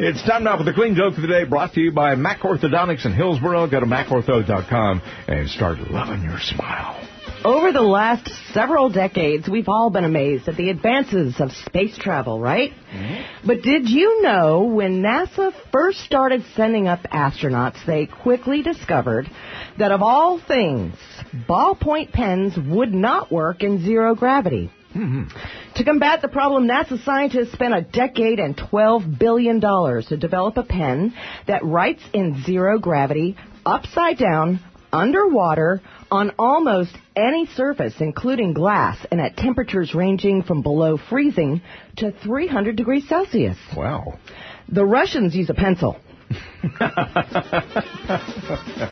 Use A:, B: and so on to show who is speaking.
A: It's time now for the Clean Joke of the Day, brought to you by Mac Orthodontics in Hillsboro. Go to MacOrtho.com and start loving your smile.
B: Over the last several decades, we've all been amazed at the advances of space travel, right? Mm-hmm. But did you know when NASA first started sending up astronauts, they quickly discovered that of all things, ballpoint pens would not work in zero gravity? Mm-hmm. To combat the problem, NASA scientists spent a decade and $12 billion to develop a pen that writes in zero gravity, upside down, underwater, on almost any surface, including glass, and at temperatures ranging from below freezing to 300 degrees Celsius.
A: Wow.
B: The Russians use a pencil.